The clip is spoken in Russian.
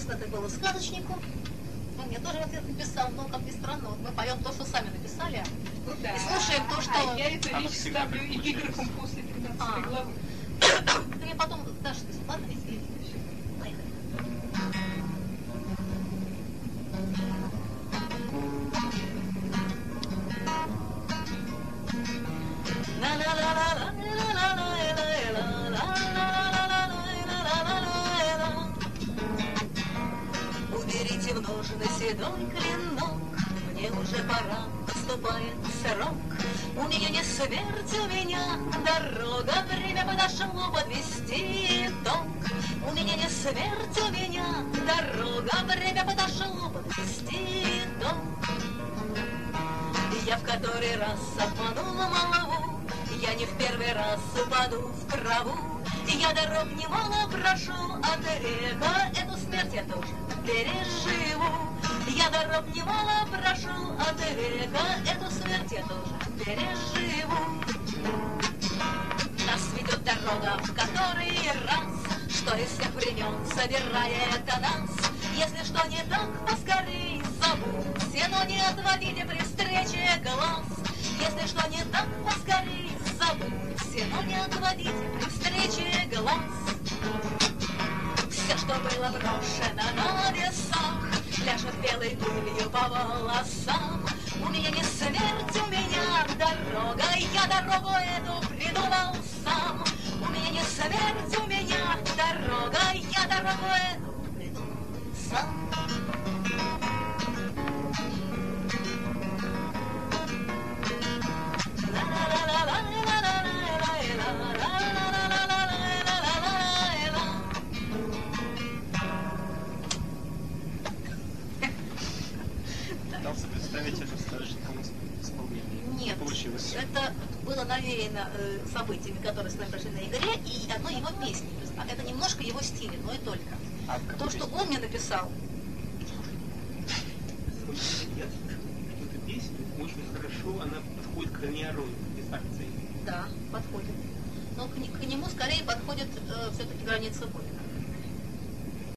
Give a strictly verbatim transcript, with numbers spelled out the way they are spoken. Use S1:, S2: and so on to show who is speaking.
S1: это было сказочнику. Он мне тоже ответ написал, но, как ни странно, вот мы поем то, что сами написали,
S2: да.
S1: И слушаем то, что...
S2: А я эту вещь ставлю эпиграфом после тринадцатой главы.
S1: Ну, я потом... Даша, ты ладно, извините. Поехали. Уберите в ножны седой клинок, мне уже пора, наступает срок. У меня не смерть, у меня дорога, время подошло подвести итог. У меня не смерть, у меня дорога, время подошло подвести итог. Я в который раз обманула молву, я не в первый раз упаду в траву. Я дорог немало прошу от река, эту смерть я тоже переживу. Я дорог немало прошу от река, эту смерть я тоже переживу. Нас ведет дорога в который раз, что из всех времен собирает нас. Если что не так, поскорей забудьте, но не отводите при встрече глаз. Если что не так, поскорей забудьте, но не отводите при встрече глаз. Все, что было брошено на весах, ляжет белой пылью по волосам. У меня не смерть, у меня дорога, я дорогу эту придумал сам. У меня не смерть, у меня дорога, я дорогу эту придумал сам.
S3: Пытался представить это в сказочном исполнении.
S1: Нет,
S3: Получилось.
S1: это было навеяно э, событиями, которые с нами прошли на игре, и одной его песни. То есть, это немножко его стиля, но и только.
S3: А
S1: То, что он мне написал.
S4: Эта песня очень хорошо, она подходит к Раньяру из акции.
S1: Да, подходит. Но к, к нему скорее подходит э, все-таки граница Горина.